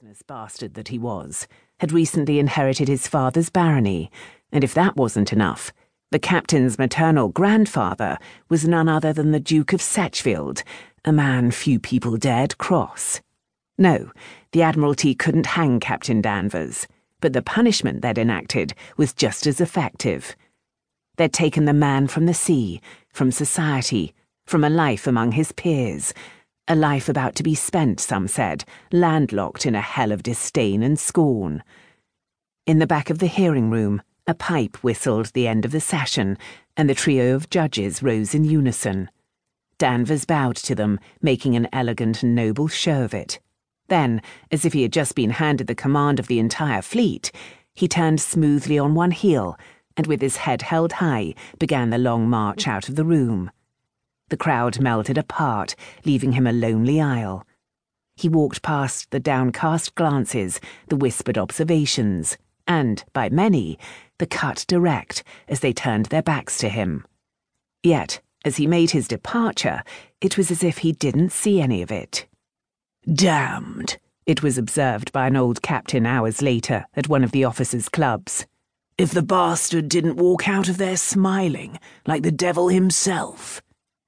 Gluttonous bastard that he was, had recently inherited his father's barony, and if that wasn't enough, the captain's maternal grandfather was none other than the Duke of Setchfield, a man few people dared cross. No, the Admiralty couldn't hang Captain Danvers, but the punishment they'd enacted was just as effective. They'd taken the man from the sea, from society, from a life among his peers, a life about to be spent, some said, landlocked in a hell of disdain and scorn. In the back of the hearing room, a pipe whistled the end of the session, and the trio of judges rose in unison. Danvers bowed to them, making an elegant and noble show of it. Then, as if he had just been handed the command of the entire fleet, he turned smoothly on one heel, and with his head held high, began the long march out of the room. The crowd melted apart, leaving him a lonely aisle. He walked past the downcast glances, the whispered observations, and, by many, the cut direct as they turned their backs to him. Yet, as he made his departure, it was as if he didn't see any of it. "Damned," it was observed by an old captain hours later at one of the officers' clubs. "If the bastard didn't walk out of there smiling, like the devil himself."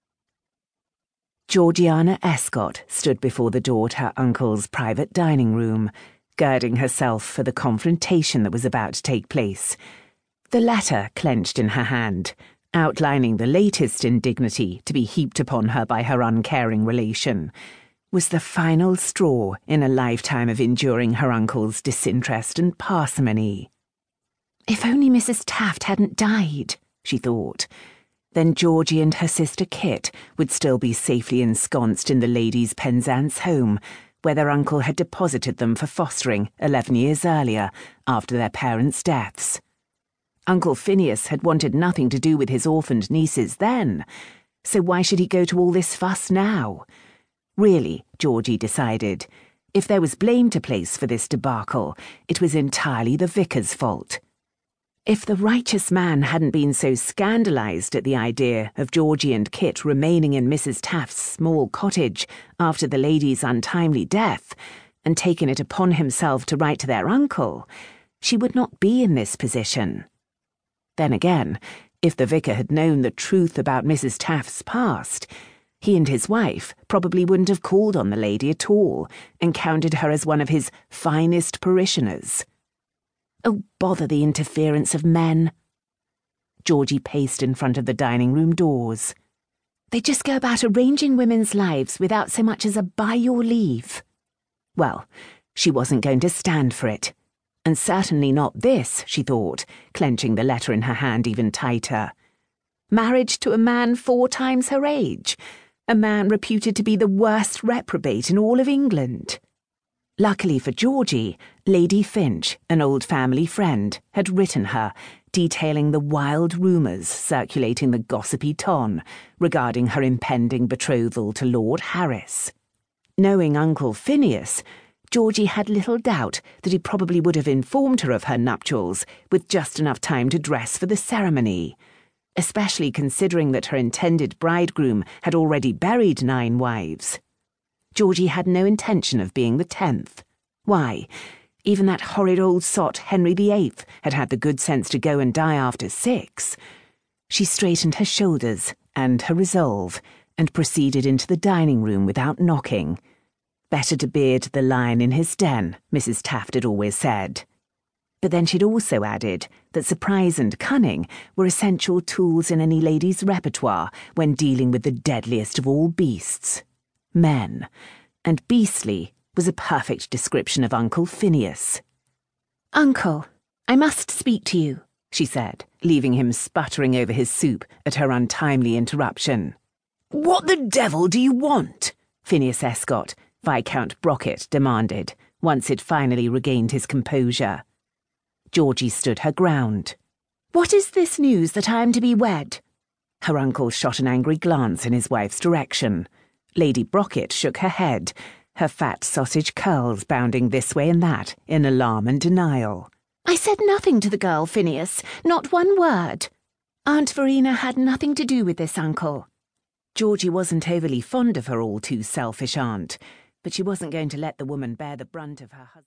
Georgiana Escott stood before the door to her uncle's private dining room, girding herself for the confrontation that was about to take place. The letter clenched in her hand, outlining the latest indignity to be heaped upon her by her uncaring relation, was the final straw in a lifetime of enduring her uncle's disinterest and parsimony. If only Mrs. Taft hadn't died, she thought. Then Georgie and her sister Kit would still be safely ensconced in the ladies' Penzance home, where their uncle had deposited them for fostering 11 years earlier, after their parents' deaths. Uncle Phineas had wanted nothing to do with his orphaned nieces then, so why should he go to all this fuss now? Really, Georgie decided, if there was blame to place for this debacle, it was entirely the vicar's fault. If the righteous man hadn't been so scandalised at the idea of Georgie and Kit remaining in Mrs. Taft's small cottage after the lady's untimely death, and taken it upon himself to write to their uncle, she would not be in this position. Then again, if the vicar had known the truth about Mrs. Taft's past, he and his wife probably wouldn't have called on the lady at all and counted her as one of his finest parishioners. Oh, bother the interference of men. Georgie paced in front of the dining room doors. They just go about arranging women's lives without so much as a by your leave. Well, she wasn't going to stand for it. And certainly not this, she thought, clenching the letter in her hand even tighter. Marriage to a man 4 times her age, a man reputed to be the worst reprobate in all of England. Luckily for Georgie, Lady Finch, an old family friend, had written her, detailing the wild rumours circulating the gossipy ton regarding her impending betrothal to Lord Harris. Knowing Uncle Phineas, Georgie had little doubt that he probably would have informed her of her nuptials with just enough time to dress for the ceremony, especially considering that her intended bridegroom had already buried 9 wives. Georgie had no intention of being the 10th. Why, even that horrid old sot Henry VIII had had the good sense to go and die after 6. She straightened her shoulders and her resolve, and proceeded into the dining room without knocking. Better to beard the lion in his den, Mrs. Taft had always said. But then she'd also added that surprise and cunning were essential tools in any lady's repertoire when dealing with the deadliest of all beasts. Men, and beastly was a perfect description of Uncle Phineas. "Uncle, I must speak to you," she said, leaving him sputtering over his soup at her untimely interruption. "What the devil do you want?" Phineas Escott, Viscount Brocket, demanded, once he'd finally regained his composure. Georgie stood her ground. "What is this news that I am to be wed?" Her uncle shot an angry glance in his wife's direction. Lady Brocket shook her head, her fat sausage curls bounding this way and that in alarm and denial. "I said nothing to the girl, Phineas, not one word. Aunt Verena had nothing to do with this, Uncle." Georgie wasn't overly fond of her all-too-selfish aunt, but she wasn't going to let the woman bear the brunt of her husband.